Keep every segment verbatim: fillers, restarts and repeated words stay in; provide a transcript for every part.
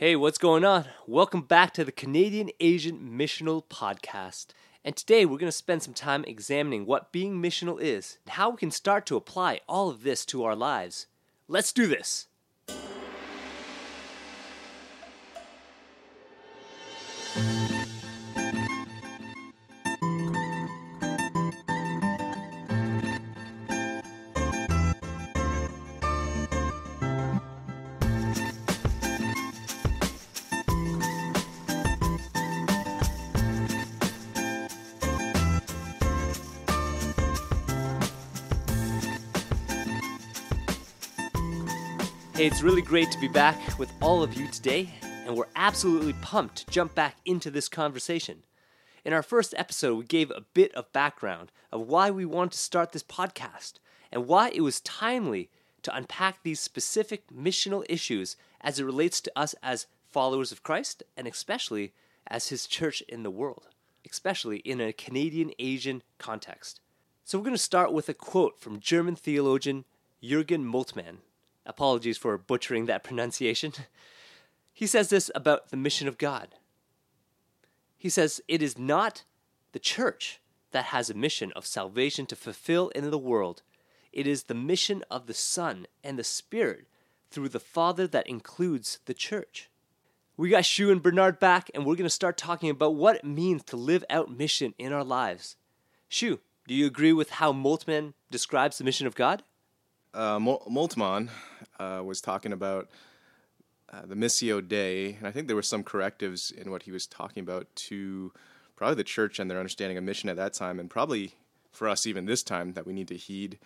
Hey, what's going on? Welcome back to the Canadian Asian Missional Podcast. And today we're going to spend some time examining what being missional is and how we can start to apply all of this to our lives. Let's do this! Hey, it's really great to be back with all of you today, and we're absolutely pumped to jump back into this conversation. In our first episode, we gave a bit of background of why we wanted to start this podcast and why it was timely to unpack these specific missional issues as it relates to us as followers of Christ and especially as His church in the world, especially in a Canadian Asian context. So we're going to start with a quote from German theologian Jürgen Moltmann. Apologies for butchering that pronunciation. He says this about the mission of God. He says, "It is not the church that has a mission of salvation to fulfill in the world. It is the mission of the Son and the Spirit through the Father that includes the church." We got Shu and Bernard back, and we're going to start talking about what it means to live out mission in our lives. Shu, do you agree with how Moltmann describes the mission of God? Uh, Moltmann uh, was talking about uh, the Missio Dei, and I think there were some correctives in what he was talking about to probably the church and their understanding of mission at that time, and probably for us even this time, that we need to heed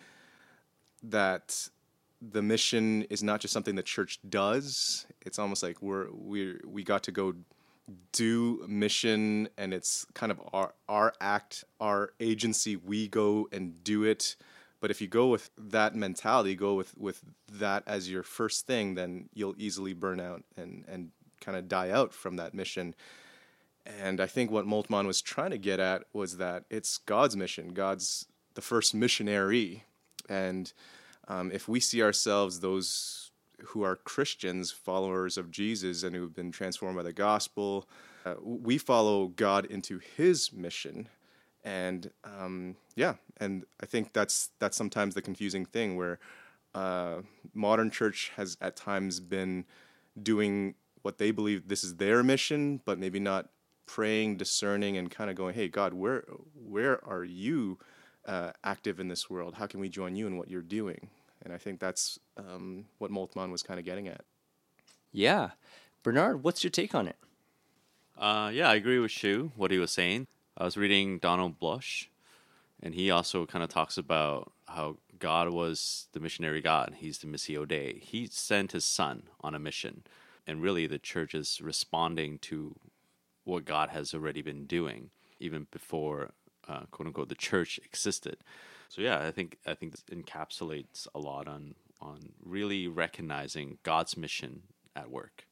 that the mission is not just something the church does. It's almost like we're we we got to go do mission, and it's kind of our our act, our agency. We go and do it. But if you go with that mentality, go with, with that as your first thing, then you'll easily burn out and, and kind of die out from that mission. And I think what Moltmann was trying to get at was that it's God's mission. God's the first missionary. And um, if we see ourselves, those who are Christians, followers of Jesus, and who have been transformed by the gospel, uh, we follow God into His mission. And um, yeah, and I think that's that's sometimes the confusing thing, where uh, modern church has at times been doing what they believe this is their mission, but maybe not praying, discerning, and kind of going, "Hey, God, where where are you uh, active in this world? How can we join you in what you're doing?" And I think that's um, what Moltmann was kind of getting at. Yeah. Bernard, what's your take on it? Uh, yeah, I agree with Shu, what he was saying. I was reading Donald Blush, and he also kind of talks about how God was the missionary God. He's the Missio Dei. He sent His Son on a mission, and really the church is responding to what God has already been doing, even before, uh, quote unquote, the church existed. So yeah, I think I think this encapsulates a lot on on really recognizing God's mission at work.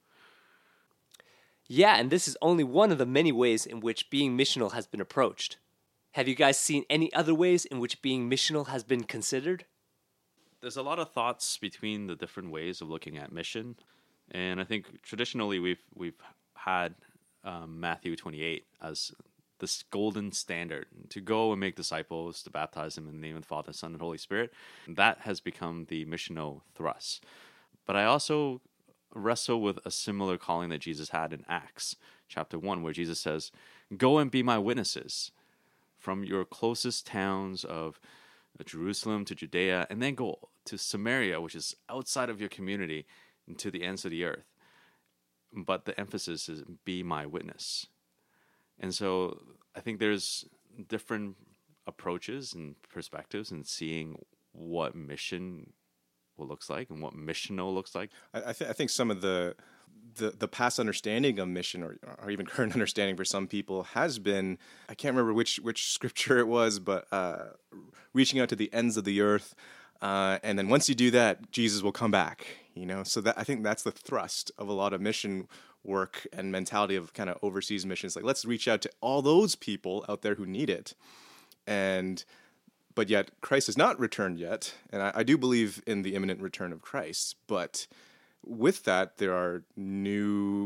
Yeah, and this is only one of the many ways in which being missional has been approached. Have you guys seen any other ways in which being missional has been considered? There's a lot of thoughts between the different ways of looking at mission, and I think traditionally we've we've had um, Matthew twenty-eight as this golden standard to go and make disciples, to baptize them in the name of the Father, Son, and Holy Spirit. That has become the missional thrust. But I also wrestle with a similar calling that Jesus had in Acts chapter one, where Jesus says, "Go and be my witnesses from your closest towns of Jerusalem to Judea, and then go to Samaria, which is outside of your community, and to the ends of the earth." But the emphasis is be my witness. And so I think there's different approaches and perspectives in seeing what mission looks like and what missional looks like. I, th- I think some of the, the the past understanding of mission, or, or even current understanding for some people, has been, I can't remember which which scripture it was, but uh, reaching out to the ends of the earth, uh, and then once you do that, Jesus will come back. You know, so that I think that's the thrust of a lot of mission work and mentality of kind of overseas missions. Like, let's reach out to all those people out there who need it, and but yet Christ has not returned yet, and I, I do believe in the imminent return of Christ. But with that, there are new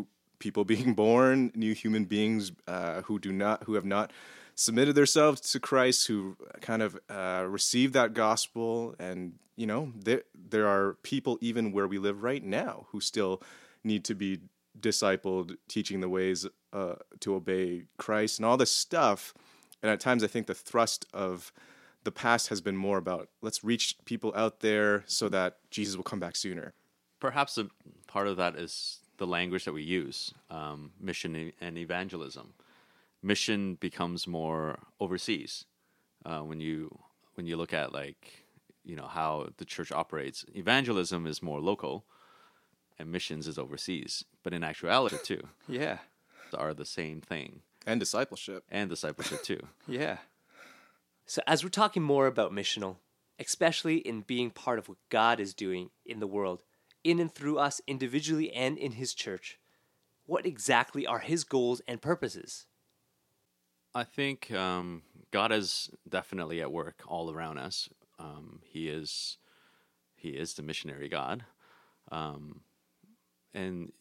people being born, new human beings uh, who do not, who have not submitted themselves to Christ, who kind of uh, received that gospel. And, you know, there, there are people even where we live right now who still need to be discipled, teaching the ways uh, to obey Christ and all this stuff. And at times I think the thrust of the past has been more about, let's reach people out there so that Jesus will come back sooner. Perhaps a part of that is the language that we use, um, mission and evangelism. Mission becomes more overseas uh, when you when you look at like you know how the church operates. Evangelism is more local, and missions is overseas. But in actuality, too, Yeah. are the same thing, And discipleship. and discipleship too. Yeah. So as we're talking more about missional, especially in being part of what God is doing in the world, in and through us individually and in his church, what exactly are his goals and purposes? I think um, God is definitely at work all around us. Um, he is, he is the missionary God, um, and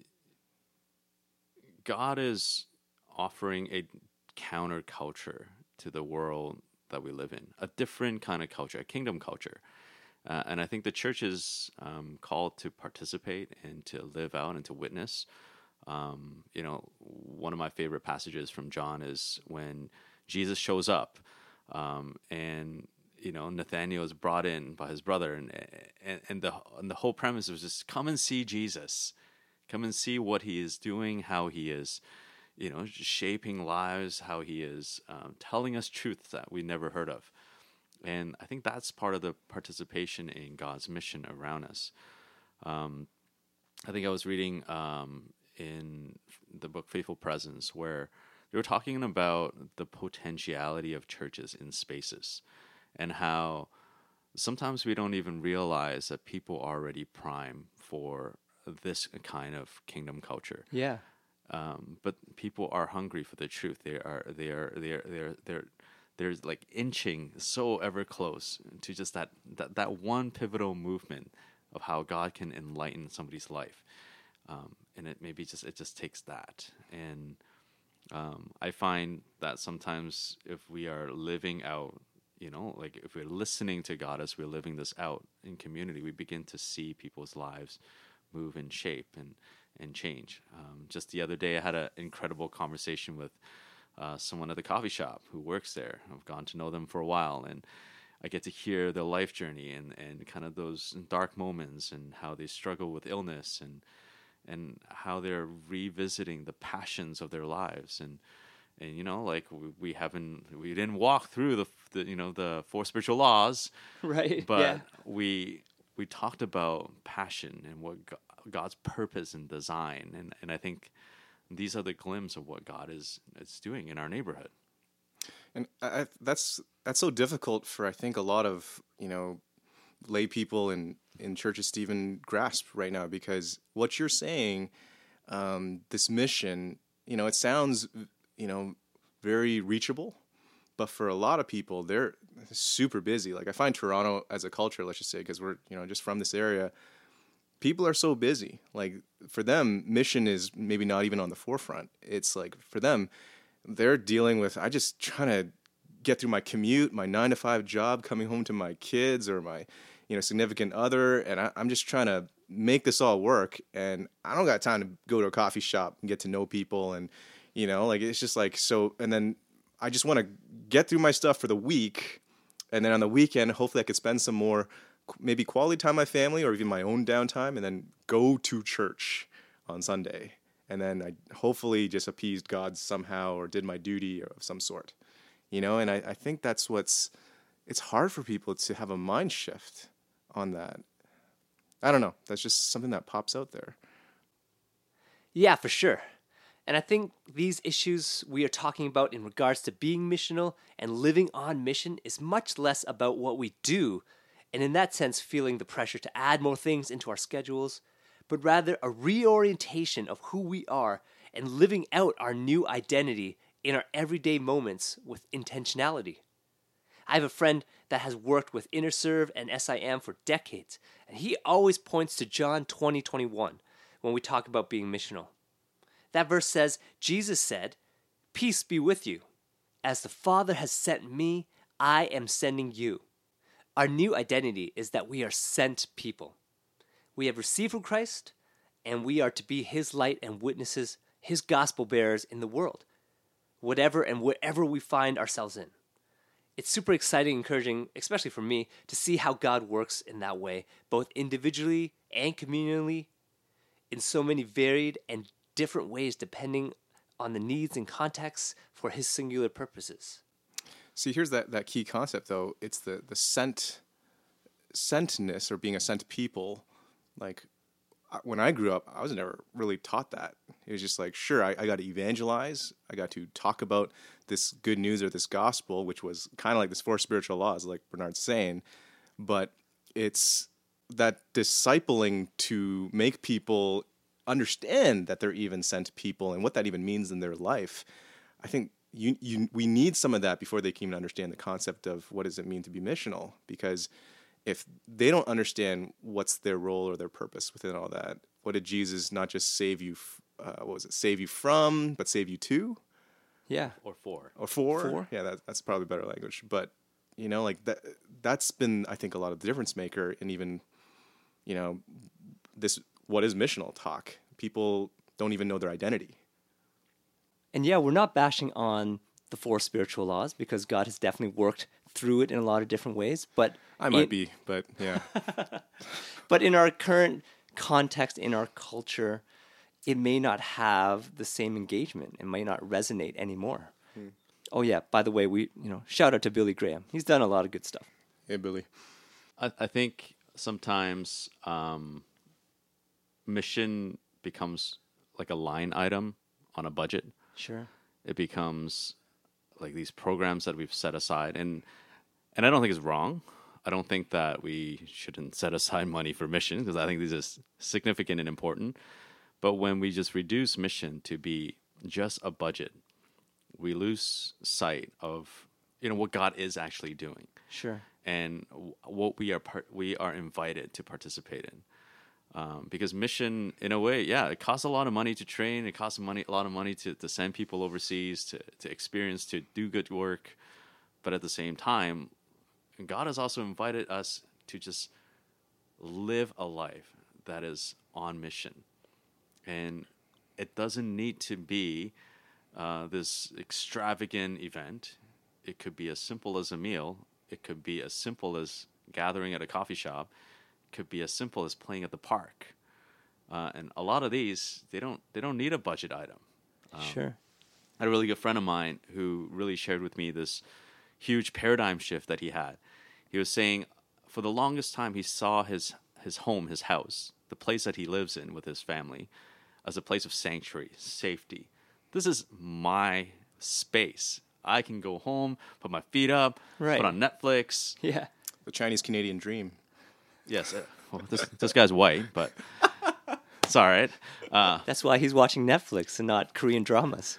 God is offering a counterculture to the world that we live in, a different kind of culture, a kingdom culture. Uh, and I think the church is um, called to participate and to live out and to witness. Um, you know, one of my favorite passages from John is when Jesus shows up, um, and you know Nathanael is brought in by his brother, and and, and the and the whole premise was just come and see Jesus, come and see what he is doing, how he is, you know, shaping lives, how he is um, telling us truths that we never heard of, and I think that's part of the participation in God's mission around us. Um, I think I was reading. Um, in the book Faithful Presence, where they were talking about the potentiality of churches in spaces and how sometimes we don't even realize that people are already prime for this kind of kingdom culture. Yeah. Um, but people are hungry for the truth. They are, they are, they are, they're, they're, they're like inching so ever close to just that, that, that one pivotal movement of how God can enlighten somebody's life. Um, and it maybe just it just takes that, and um, I find that sometimes if we are living out, you know, like if we're listening to God as we're living this out in community, we begin to see people's lives move and shape and and change. Um, just the other day, I had an incredible conversation with uh, someone at the coffee shop who works there. I've gone to know them for a while, and I get to hear their life journey and and kind of those dark moments and how they struggle with illness and. and how they're revisiting the passions of their lives. And, and you know, like we, we haven't, we didn't walk through the, the, you know, the four spiritual laws, Right. but yeah. we, we talked about passion and what God, God's purpose and design. And, and I think these are the glimpses of what God is, is doing in our neighborhood. And I, that's that's so difficult for, I think, a lot of, you know, lay people in, in churches to even grasp right now, because what you're saying, um, this mission, you know, it sounds, you know, very reachable, but for a lot of people, they're super busy. Like I find Toronto as a culture, let's just say, because we're, you know, just from this area, people are so busy. Like for them, mission is maybe not even on the forefront. It's like for them, they're dealing with, I just trying to get through my commute, my nine to five job, coming home to my kids or my, you know, significant other, and I, I'm just trying to make this all work. And I don't got time to go to a coffee shop and get to know people, and you know, like it's just like so. And then I just want to get through my stuff for the week, and then on the weekend, hopefully, I could spend some more, maybe quality time with my family, or even my own downtime, and then go to church on Sunday, and then I hopefully just appeased God somehow or did my duty of some sort. You know, and I, I think that's what's, it's hard for people to have a mind shift on that. I don't know. That's just something that pops out there. Yeah, for sure. And I think these issues we are talking about in regards to being missional and living on mission is much less about what we do, and in that sense feeling the pressure to add more things into our schedules, but rather a reorientation of who we are and living out our new identity in our everyday moments with intentionality. I have a friend that has worked with InnerServe and S I M for decades, and he always points to John twenty twenty-one when we talk about being missional. That verse says, Jesus said, "Peace be with you. As the Father has sent me, I am sending you." Our new identity is that we are sent people. We have received from Christ, and we are to be his light and witnesses, his gospel bearers in the world, whatever and wherever we find ourselves in. It's super exciting, encouraging, especially for me, to see how God works in that way, both individually and communally, in so many varied and different ways, depending on the needs and contexts for his singular purposes. See, here's that, that key concept, though. It's the, the sent, sentness, or being a sent people. Like, when I grew up, I was never really taught that. It was just like, sure, I, I got to evangelize. I got to talk about this good news or this gospel, which was kind of like this four spiritual laws, like Bernard's saying. But it's that discipling to make people understand that they're even sent people and what that even means in their life. I think you, you we need some of that before they can even understand the concept of what does it mean to be missional. Because if they don't understand what's their role or their purpose within all that, what did Jesus not just save you, uh, what was it, save you from, but save you to? Yeah. Or for. Or for? For. Yeah, that, that's probably better language. But, you know, like that, that's been, I think, a lot of the difference maker in even, you know, this, what is missional talk? People don't even know their identity. And yeah, we're not bashing on the four spiritual laws because God has definitely worked through it in a lot of different ways. But I might in, be, but yeah. But in our current context, in our culture, it may not have the same engagement. It may not resonate anymore. Hmm. Oh yeah, by the way, we you know shout out to Billy Graham. He's done a lot of good stuff. Hey, Billy. I, I think sometimes um, mission becomes like a line item on a budget. Sure. It becomes like these programs that we've set aside, and and I don't think it's wrong. I don't think that we shouldn't set aside money for mission because I think this is significant and important. But when we just reduce mission to be just a budget, we lose sight of you know what God is actually doing. Sure. And what we are part, we are invited to participate in. Um, because mission, in a way, yeah, it costs a lot of money to train. It costs money, a lot of money to, to send people overseas, to, to experience, to do good work. But at the same time, God has also invited us to just live a life that is on mission. And it doesn't need to be uh, this extravagant event. It could be as simple as a meal. It could be as simple as gathering at a coffee shop. Could be as simple as playing at the park, uh, and a lot of these they don't they don't need a budget item. Um, Sure. I had a really good friend of mine who really shared with me this huge paradigm shift that he had. He was saying for the longest time he saw his his home, his house, the place that he lives in with his family, as a place of sanctuary, safety. This is my space. I can go home, put my feet up, Right. put on Netflix. Yeah. The Chinese Canadian dream. Yes, uh, well, this this guy's white, but it's all right. Uh, That's why he's watching Netflix and not Korean dramas.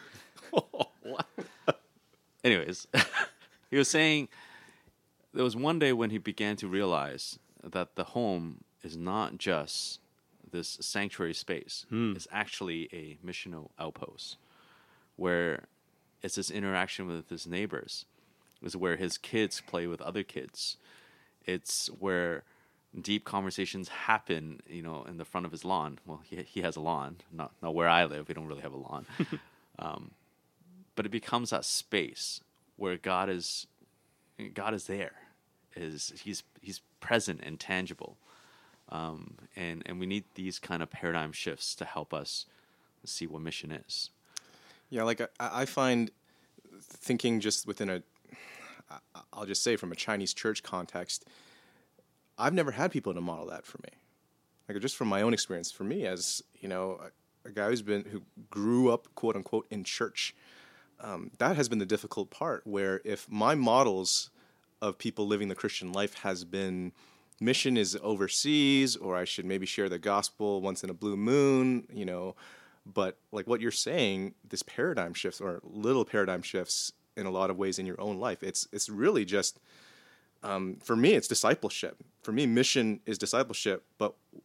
anyways, he was saying there was one day when he began to realize that the home is not just this sanctuary space. Hmm. It's actually a missional outpost where it's this interaction with his neighbors. It's where his kids play with other kids. It's where deep conversations happen, you know, in the front of his lawn. Well, he he has a lawn, not not where I live. We don't really have a lawn, um, but it becomes that space where God is, God is there, is he's he's present and tangible, um, and and we need these kind of paradigm shifts to help us see what mission is. Yeah, like I, I find thinking just within a, I'll just say from a Chinese church context, I've never had people to model that for me. Like just from my own experience, for me as, you know, a, a guy who's been, who grew up, quote unquote, in church, um, that has been the difficult part, where if my models of people living the Christian life has been mission is overseas, or I should maybe share the gospel once in a blue moon, you know, but like what you're saying, this paradigm shifts or little paradigm shifts in a lot of ways in your own life. It's, it's really just, Um, for me, it's discipleship. For me, mission is discipleship. But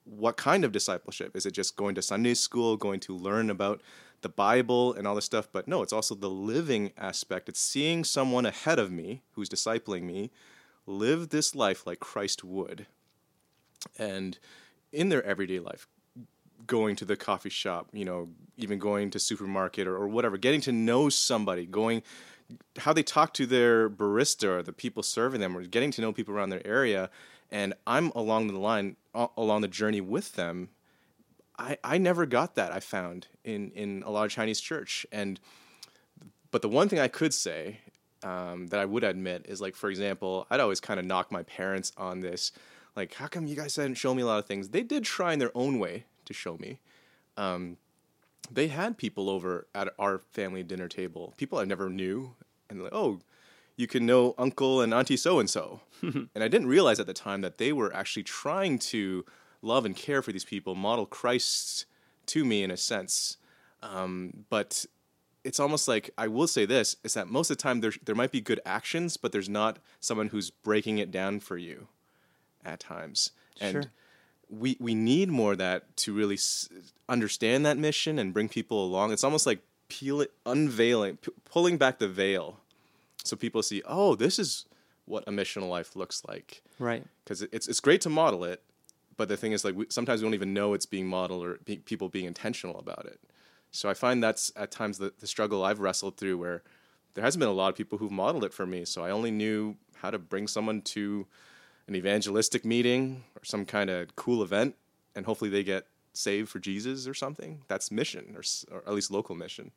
what kind of discipleship? Is it just going to Sunday school, going to learn about the Bible and all this stuff? But no, it's also the living aspect. It's seeing someone ahead of me who's discipling me live this life like Christ would. And in their everyday life, going to the coffee shop, you know, even going to supermarket or, or whatever, getting to know somebody, going, how they talk to their barista or the people serving them, or getting to know people around their area. And I'm along the line, along the journey with them. I, I never got that, I found, in, in a lot of Chinese church. And but the one thing I could say um, that I would admit is, like, for example, I'd always kind of knock my parents on this. Like, how come you guys didn't show me a lot of things? They did try in their own way to show me. Um, they had people over at our family dinner table, people I never knew. And they're like, oh, you can know Uncle and Auntie so-and-so. And I didn't realize at the time that they were actually trying to love and care for these people, model Christ to me in a sense. Um, but it's almost like, I will say this, is that most of the time there, there might be good actions, but there's not someone who's breaking it down for you at times. And Sure. we, we need more of that to really s- understand that mission and bring people along. It's almost like peel it, unveiling, p- pulling back the veil so people see, oh, this is what a missional life looks like. Right. Because it's it's great to model it, but the thing is, like, we, sometimes we don't even know it's being modeled or be, people being intentional about it. So I find that's at times the, the struggle I've wrestled through, where there hasn't been a lot of people who've modeled it for me. So I only knew how to bring someone to an evangelistic meeting or some kind of cool event, and hopefully they get saved for Jesus or something. That's mission, or, s- or at least local mission.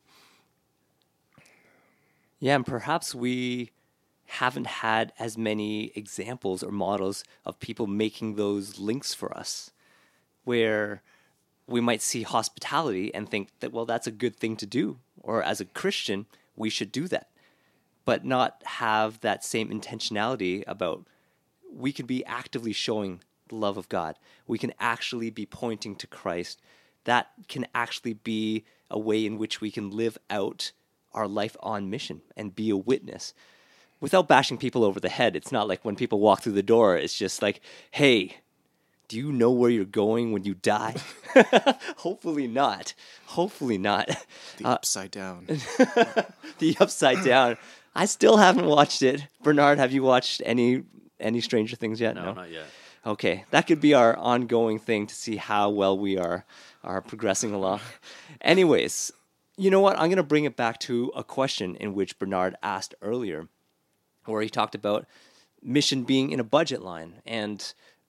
Yeah, and perhaps we haven't had as many examples or models of people making those links for us, where we might see hospitality and think that, well, that's a good thing to do, or as a Christian, we should do that, but not have that same intentionality about, we can be actively showing the love of God. We can actually be pointing to Christ. That can actually be a way in which we can live out our life on mission and be a witness without bashing people over the head. It's not like when people walk through the door, it's just like, hey, do you know where you're going when you die? Hopefully not. Hopefully not. The upside down. The Upside Down. I still haven't watched it. Bernard, have you watched any any Stranger Things yet? No, not yet. Okay, that could be our ongoing thing to see how well we are are progressing along. Anyways, you know what? I'm going to bring it back to a question in which Bernard asked earlier, where he talked about mission being in a budget line. And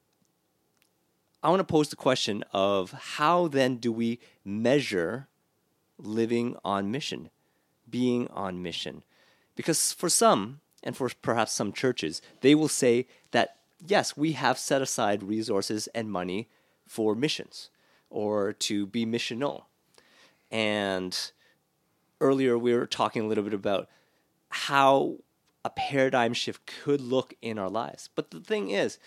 I want to pose the question of, how then do we measure living on mission, being on mission? Because for some, and for perhaps some churches, they will say that, yes, we have set aside resources and money for missions or to be missional. And earlier we were talking a little bit about how a paradigm shift could look in our lives. But the thing is,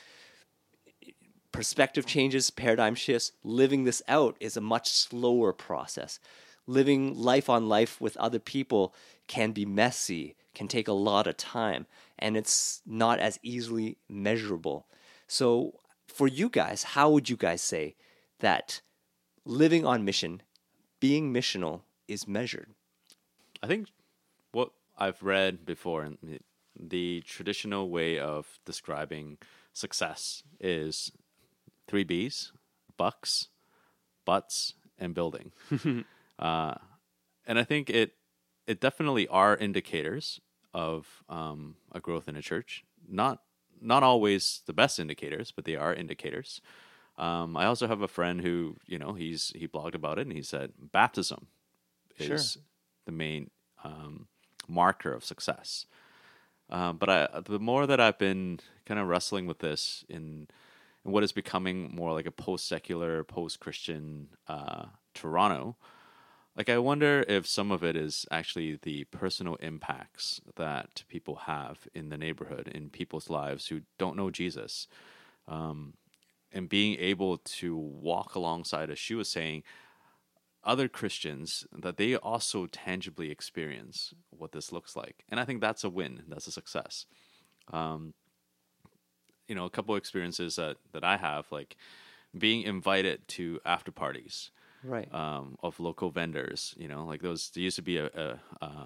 perspective changes, paradigm shifts, living this out is a much slower process. Living life on life with other people can be messy, can take a lot of time, and it's not as easily measurable. So for you guys, how would you guys say that living on mission, being missional, is measured? I think what I've read before, and the- the traditional way of describing success is three B's: bucks, butts, and building. uh, and I think it it definitely are indicators of um, a growth in a church. Not not always the best indicators, but they are indicators. Um, I also have a friend who, you know, he's he blogged about it, and he said baptism is Sure. the main um, marker of success. Um, but I, the more that I've been kind of wrestling with this in, in what is becoming more like a post-secular, post-Christian uh, Toronto, like I wonder if some of it is actually the personal impacts that people have in the neighborhood, in people's lives who don't know Jesus, um, and being able to walk alongside, as she was saying, other Christians, that they also tangibly experience what this looks like. And I think that's a win. That's a success. Um, you know, a couple of experiences that, that I have, like being invited to after parties Right. um, of local vendors. You know, like those. There used to be a, a,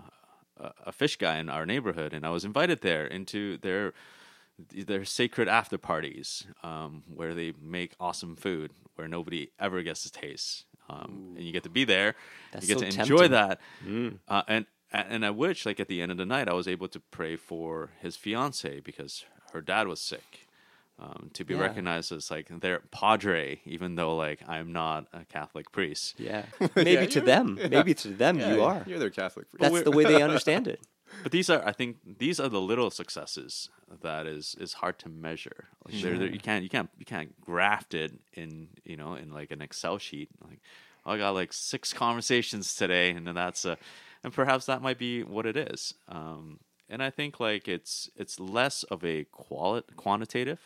a a fish guy in our neighborhood, and I was invited there into their their sacred after parties um, where they make awesome food where nobody ever gets to taste, um, and you get to be there. That's you get so to enjoy tempting. that, uh, and and I wish, like at the end of the night, I was able to pray for his fiance because her dad was sick. Um, to be Yeah. recognized as like their padre, even though like I'm not a Catholic priest. Yeah. Maybe Yeah, to you're- them. yeah. Maybe to them Yeah, you are. You're their Catholic priest. That's the way they understand it. But these are, I think, these are the little successes that is is hard to measure. Like they're, they're, you can't you can't you can't graft it in you know in like an Excel sheet. Like oh, I got like six conversations today, and then that's a, and perhaps that might be what it is. Um, and I think like it's it's less of a quali- quantitative,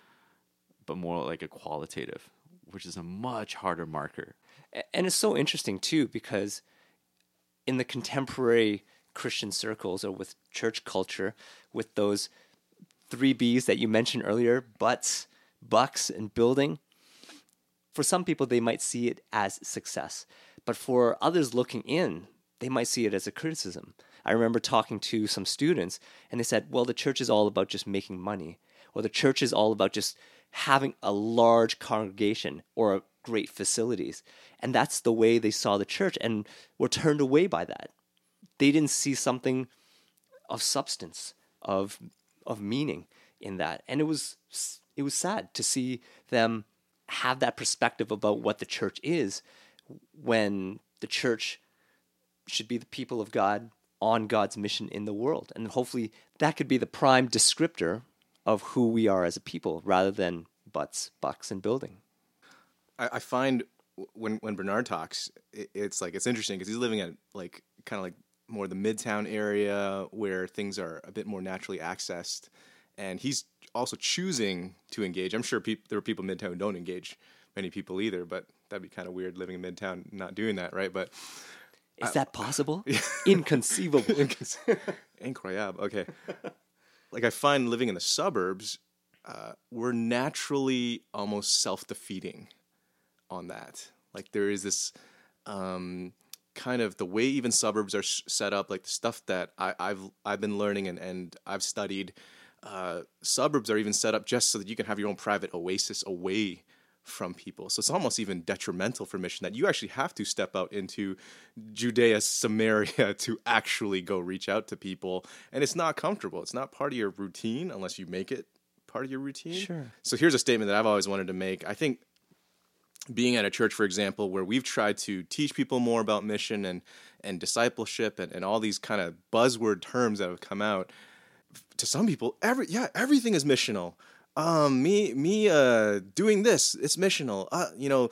but more like a qualitative, which is a much harder marker. A- And it's so interesting too because in the contemporary Christian circles or with church culture, with those three B's that you mentioned earlier, butts, bucks, and building, for some people they might see it as success. But for others looking in, they might see it as a criticism. I remember talking to some students and they said, well, the church is all about just making money, or the church is all about just having a large congregation or great facilities. And that's the way they saw the church and were turned away by that. They didn't see something of substance, of of meaning in that. And it was it was sad to see them have that perspective about what the church is when the church should be the people of God on God's mission in the world. And hopefully that could be the prime descriptor of who we are as a people rather than butts, bucks, and building. I, I find when when Bernard talks, it, it's like it's interesting because he's living at like kind of like more the Midtown area where things are a bit more naturally accessed, and he's also choosing to engage. I'm sure peop- there are people in Midtown who don't engage many people either, but that'd be kind of weird living in Midtown not doing that, right? But Is that possible? Inconceivable. incroyable. Okay, like I find living in the suburbs, uh, we're naturally almost self-defeating on that. Like there is this um, kind of the way even suburbs are s- set up, like the stuff that I, I've I've been learning and, and I've studied. Uh, suburbs are even set up just so that you can have your own private oasis away from people. So it's almost even detrimental for mission that you actually have to step out into Judea, Samaria to actually go reach out to people. And it's not comfortable. It's not part of your routine unless you make it part of your routine. Sure. So here's a statement that I've always wanted to make. I think being at a church, for example, where we've tried to teach people more about mission and, and discipleship and, and all these kind of buzzword terms that have come out, to some people, every yeah, everything is missional. Um, me me uh, doing this, it's missional. Uh, you know,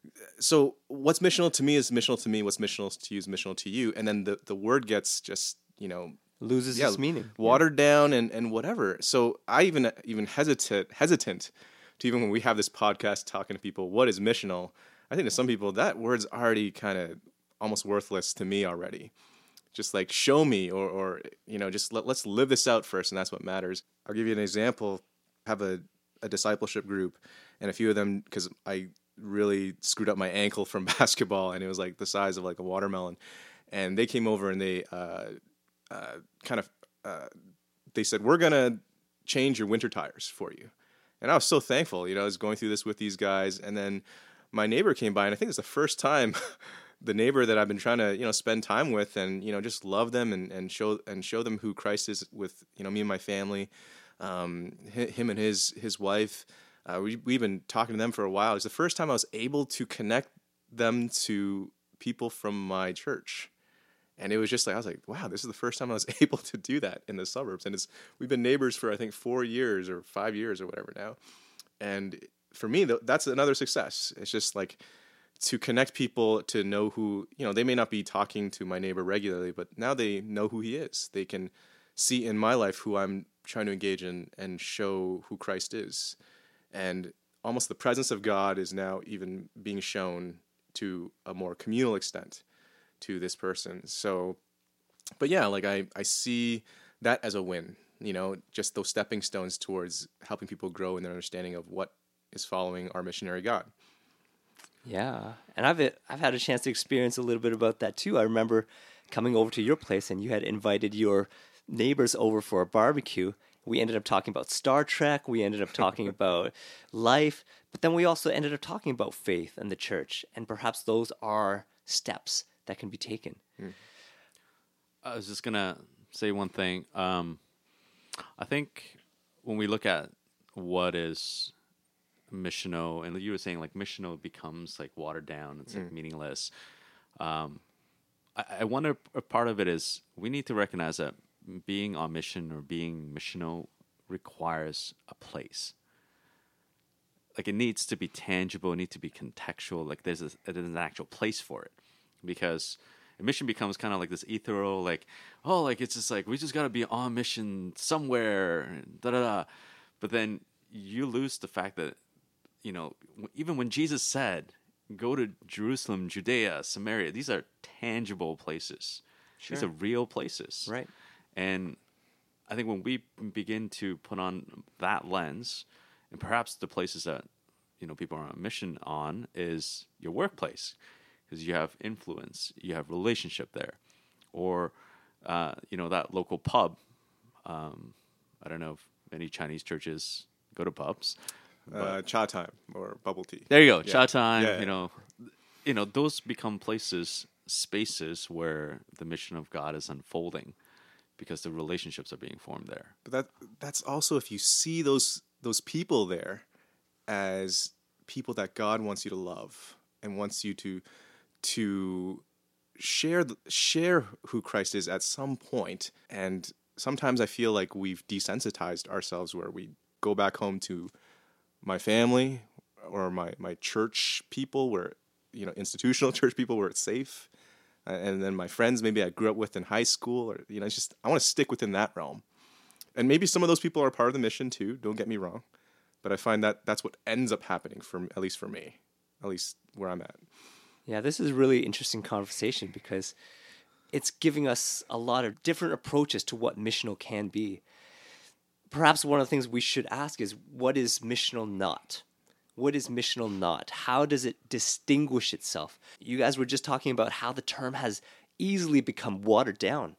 so what's missional to me is missional to me. What's missional to you is missional to you. And then the, the word gets just, you know, Loses yeah, its meaning. watered down and, and whatever. So I even even hesitate hesitant to even when we have this podcast talking to people, what is missional? I think to some people that word's already kind of almost worthless to me already. Just like show me or or you know, just let, let's live this out first, and that's what matters. I'll give you an example. I have a, a discipleship group, and a few of them, because I really screwed up my ankle from basketball, and it was like the size of like a watermelon. And they came over and they uh, uh, kind of uh, they said, we're gonna change your winter tires for you. And I was so thankful. You know, I was going through this with these guys, and then my neighbor came by, and I think it's the first time the neighbor that I've been trying to, you know, spend time with and, you know, just love them and, and show and show them who Christ is with, you know, me and my family, um, him and his his wife. Uh, we, we've been talking to them for a while. It's the first time I was able to connect them to people from my church. And it was just like, I was like, wow, this is the first time I was able to do that in the suburbs. And it's we've been neighbors for, I think, four years or five years or whatever now. And for me, that's another success. It's just like to connect people to know who, you know, they may not be talking to my neighbor regularly, but now they know who he is. They can see in my life who I'm trying to engage in and show who Christ is. And almost the presence of God is now even being shown to a more communal extent to this person. So, but yeah, like I, I see that as a win, you know, just those stepping stones towards helping people grow in their understanding of what is following our missionary God. Yeah, and I've I've had a chance to experience a little bit about that too. I remember coming over to your place, and you had invited your neighbors over for a barbecue. We ended up talking about Star Trek. We ended up talking about life, but then we also ended up talking about faith and the church, and perhaps those are steps that can be taken. Mm. I was just gonna say one thing. Um, I think when we look at what is missional, and you were saying like missional becomes like watered down, it's like Mm. meaningless. Um, I, I wonder a part of it is we need to recognize that being on mission or being missional requires a place. Like it needs to be tangible, it needs to be contextual. Like there's a, there's an actual place for it, because a mission becomes kind of like this ethereal, like oh, like it's just like we just got to be on mission somewhere, da da da. But then you lose the fact that, you know, even when Jesus said, "Go to Jerusalem, Judea, Samaria," these are tangible places. Sure. These are real places, Right. And I think when we begin to put on that lens, and perhaps the places that, you know, people are on a mission on is your workplace, because you have influence, you have relationship there, or uh, you know, that local pub. Um, I don't know if any Chinese churches go to pubs. Uh, cha time or bubble tea. There you go, Yeah. cha time. Yeah, yeah. You know, you know, those become places, spaces where the mission of God is unfolding, because the relationships are being formed there. But that that's also if you see those those people there as people that God wants you to love and wants you to to share the, share who Christ is at some point. And sometimes I feel like we've desensitized ourselves, where we go back home to my family or my my church people, where, you know, institutional church people, where it's safe. Uh, and then my friends maybe I grew up with in high school, or, you know, it's just, I want to stick within that realm. And maybe some of those people are part of the mission too, don't get me wrong. But I find that that's what ends up happening, for at least for me, at least where I'm at. Yeah, this is a really interesting conversation because it's giving us a lot of different approaches to what missional can be. Perhaps one of the things we should ask is, what is missional not? What is missional not? How does it distinguish itself? You guys were just talking about how the term has easily become watered down.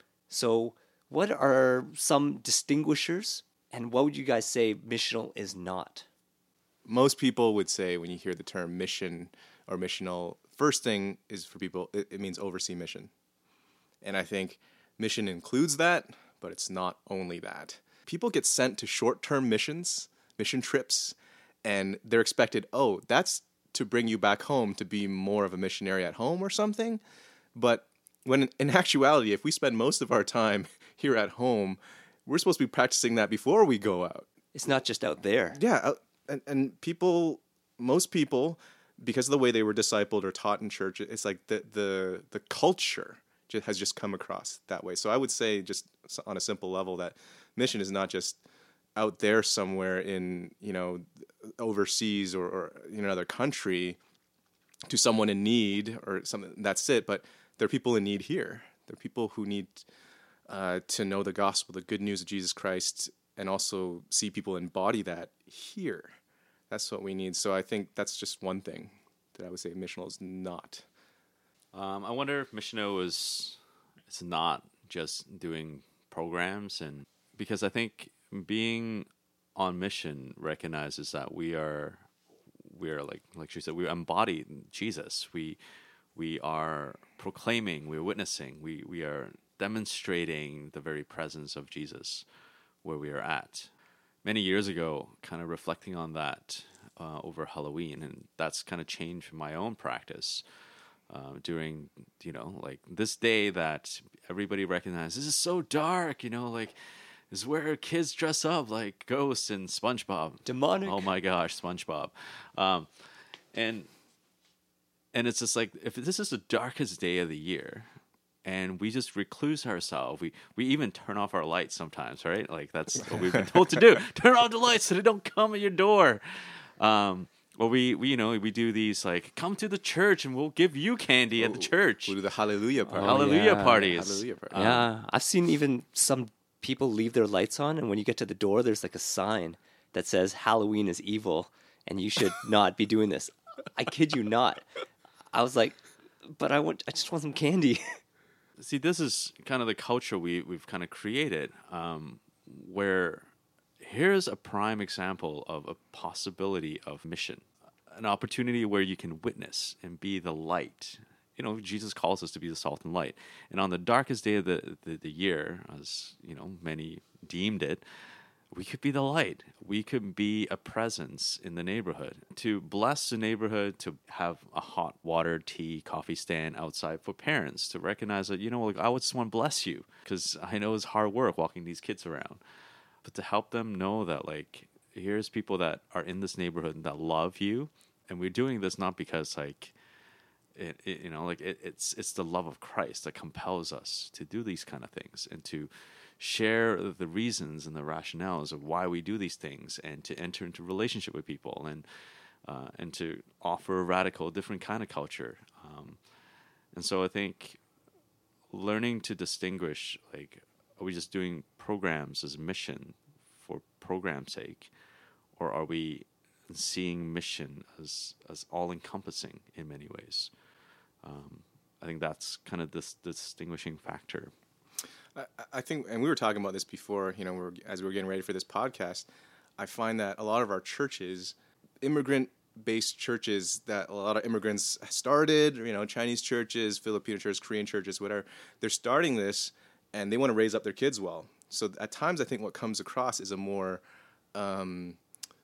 So what are some distinguishers, and what would you guys say missional is not? Most people would say, when you hear the term mission or missional, first thing is, for people, it, it means oversee mission. And I think mission includes that, but it's not only that. People get sent to short-term missions, mission trips, and they're expected, oh, that's to bring you back home to be more of a missionary at home or something. But when in actuality, if we spend most of our time here at home, we're supposed to be practicing that before we go out. It's not just out there. Yeah, uh, and, and people, most people, because of the way they were discipled or taught in church, it's like the the the culture just has just come across that way. So I would say, just on a simple level, that mission is not just out there somewhere in, you know, overseas or, or in another country to someone in need or something. That's it. But there are people in need here. There are people who need uh, to know the gospel, the good news of Jesus Christ, and also see people embody that here. That's what we need. So I think that's just one thing that I would say missional is not. Um, I wonder if missional is it's not just doing programs, and because I think being on mission recognizes that we are we are like like she said, we embody Jesus. We we are proclaiming, we're witnessing, we we are demonstrating the very presence of Jesus where we are at. Many years ago, kind of reflecting on that uh, over Halloween, and that's kind of changed my own practice. Uh, during, you know, like this day that everybody recognizes, this is so dark, you know, like, is where kids dress up like ghosts and SpongeBob. Demonic. Oh my gosh, SpongeBob. Um, and and it's just like, if this is the darkest day of the year, and we just recluse ourselves, we, we even turn off our lights sometimes, right? Like, that's what we've been told to do. Turn off the lights so they don't come at your door. Um, Or we, we, you know, we do these, like, come to the church and we'll give you candy at the church. We'll do the hallelujah party. Oh, Hallelujah yeah. parties. Hallelujah party. Um, Yeah, I've seen even some people leave their lights on, and when you get to the door, there's like a sign that says Halloween is evil, and you should not be doing this. I kid you not. I was like, but I want, I just want some candy. See, this is kind of the culture we, we've kind of created, um, where here's a prime example of a possibility of mission, an opportunity where you can witness and be the light. You know, Jesus calls us to be the salt and light. And on the darkest day of the, the, the year, as, you know, many deemed it, we could be the light. We could be a presence in the neighborhood, to bless the neighborhood, to have a hot water, tea, coffee stand outside for parents, to recognize that, you know, like, I would just want to bless you because I know it's hard work walking these kids around. But to help them know that, like, here's people that are in this neighborhood that love you. And we're doing this not because, like, it, it you know, like it, it's it's the love of Christ that compels us to do these kind of things and to share the reasons and the rationales of why we do these things, and to enter into relationship with people, and uh, and to offer a radical, different kind of culture. Um, and so I think learning to distinguish, like, are we just doing programs as a mission for program's sake, or are we seeing mission as as all encompassing in many ways? Um, I think that's kind of this, this distinguishing factor. I, I think, and we were talking about this before, you know, we were, as we were getting ready for this podcast, I find that a lot of our churches, immigrant-based churches that a lot of immigrants started, you know, Chinese churches, Filipino churches, Korean churches, whatever, they're starting this and they want to raise up their kids well. So at times I think what comes across is a more um,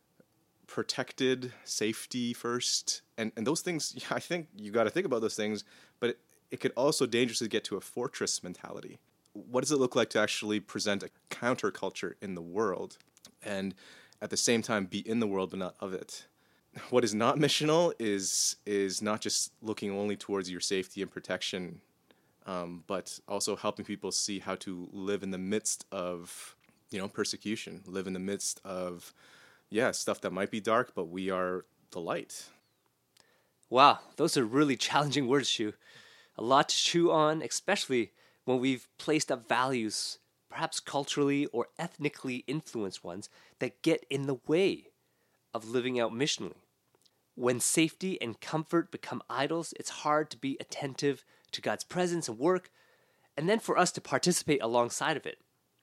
protected, safety first, and, and those things, yeah, I think you got to think about those things, but it, it could also dangerously get to a fortress mentality. What does it look like to actually present a counterculture in the world and at the same time be in the world but not of it? What is not missional is is not just looking only towards your safety and protection, um, but also helping people see how to live in the midst of, you know, persecution, live in the midst of, yeah, stuff that might be dark, but we are the light. Wow, those are really challenging words, Shu. A lot to chew on, especially when we've placed up values, perhaps culturally or ethnically influenced ones, that get in the way of living out missionally. When safety and comfort become idols, it's hard to be attentive to God's presence and work, and then for us to participate alongside of it.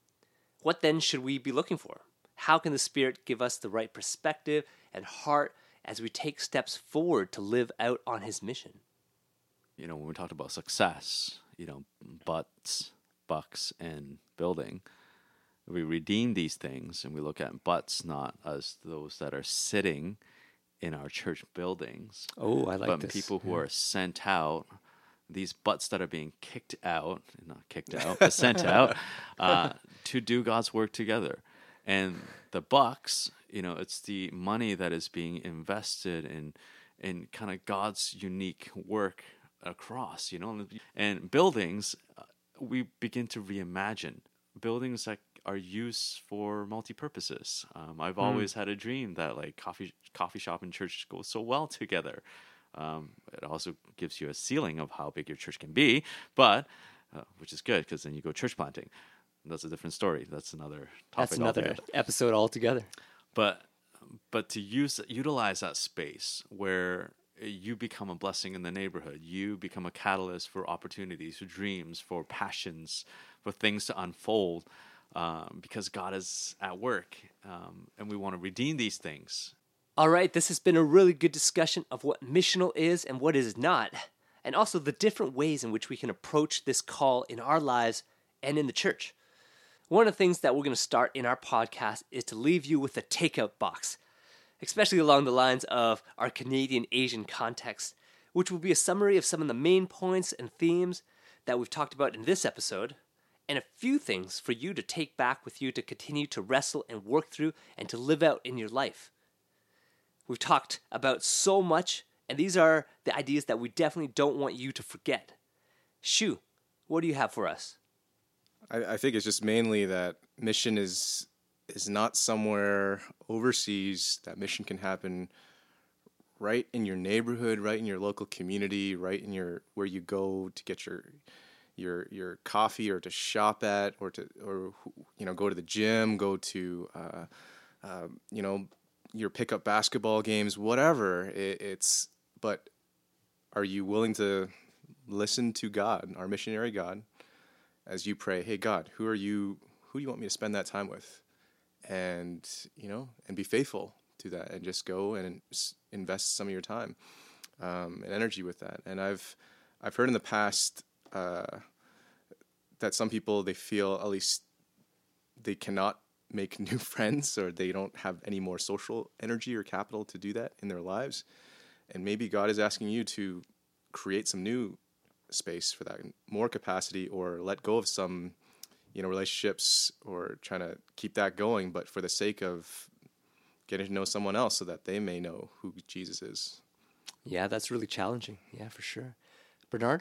What then should we be looking for? How can the Spirit give us the right perspective and heart as we take steps forward to live out on His mission? You know, when we talked about success, you know, butts, bucks, and building, we redeem these things and we look at butts not as those that are sitting in our church buildings. Oh, I like but this. people who Yeah. are sent out, these butts that are being kicked out, not kicked out, but sent out uh, to do God's work together. And the bucks, you know, it's the money that is being invested in, in kind of God's unique work across, you know, and buildings, uh, we begin to reimagine buildings that are used for multi-purposes. Um, I've mm. always had a dream that like coffee coffee shop and church go so well together. Um, it also gives you a ceiling of how big your church can be, but uh, which is good because then you go church planting. That's a different story. That's another topic. That's another altogether. episode altogether. But but to use utilize that space where you become a blessing in the neighborhood, you become a catalyst for opportunities, for dreams, for passions, for things to unfold, um, because God is at work, um, and we want to redeem these things. All right, this has been a really good discussion of what missional is and what is not, and also the different ways in which we can approach this call in our lives and in the church. One of the things that we're going to start in our podcast is to leave you with a takeout box, especially along the lines of our Canadian Asian context, which will be a summary of some of the main points and themes that we've talked about in this episode, and a few things for you to take back with you to continue to wrestle and work through and to live out in your life. We've talked about so much, and these are the ideas that we definitely don't want you to forget. Shu, what do you have for us? I, I think it's just mainly that mission is is not somewhere overseas. That mission can happen right in your neighborhood, right in your local community, right in your where you go to get your your your coffee or to shop at or to or you know go to the gym, go to uh, uh, you know your pickup basketball games, whatever. It, it's but are you willing to listen to God, our missionary God, as you pray, hey, God, who are you, who do you want me to spend that time with? And, you know, and be faithful to that and just go and invest some of your time um, and energy with that. And I've, I've heard in the past uh, that some people, they feel at least they cannot make new friends, or they don't have any more social energy or capital to do that in their lives. And maybe God is asking you to create some new space for that, more capacity, or let go of some, you know, relationships, or trying to keep that going, but for the sake of getting to know someone else so that they may know who Jesus is. Yeah, that's really challenging. Yeah, for sure. Bernard?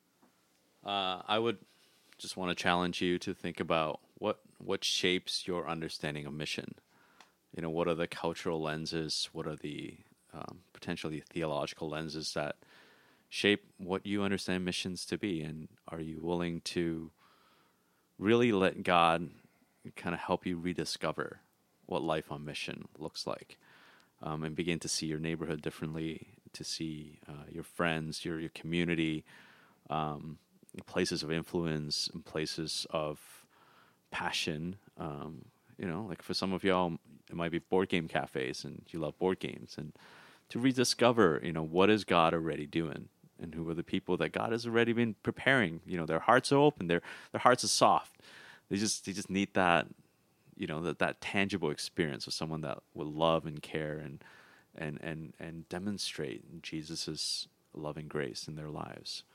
Uh, I would just want to challenge you to think about what what shapes your understanding of mission. You know, what are the cultural lenses? What are the um, potentially theological lenses that shape what you understand missions to be? And are you willing to really let God kind of help you rediscover what life on mission looks like, um, and begin to see your neighborhood differently, to see uh, your friends, your your community, um, places of influence, and places of passion. Um, you know, like for some of y'all, it might be board game cafes, and you love board games, and to rediscover, you know, what is God already doing, and who are the people that God has already been preparing. You know, their hearts are open, their their hearts are soft. They just they just need that, you know, that, that tangible experience of someone that will love and care and and and and demonstrate Jesus's loving grace in their lives.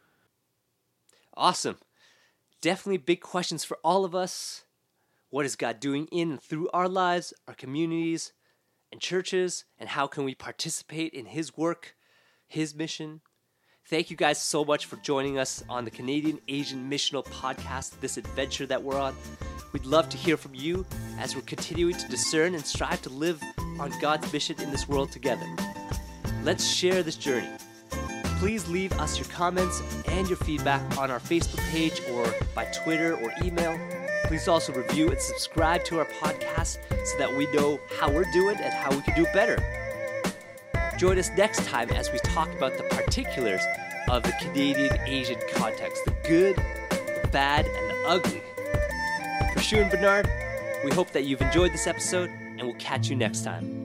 Awesome. Definitely big questions for all of us. What is God doing in and through our lives, our communities, and churches, and how can we participate in His work, His mission? Thank you guys so much for joining us on the Canadian Asian Missional Podcast, this adventure that we're on. We'd love to hear from you as we're continuing to discern and strive to live on God's mission in this world together. Let's share this journey. Please leave us your comments and your feedback on our Facebook page or by Twitter or email. Please also review and subscribe to our podcast so that we know how we're doing and how we can do better. Join us next time as we talk about the particulars of the Canadian Asian context, the good, the bad, and the ugly. For Shu and Bernard, we hope that you've enjoyed this episode, and we'll catch you next time.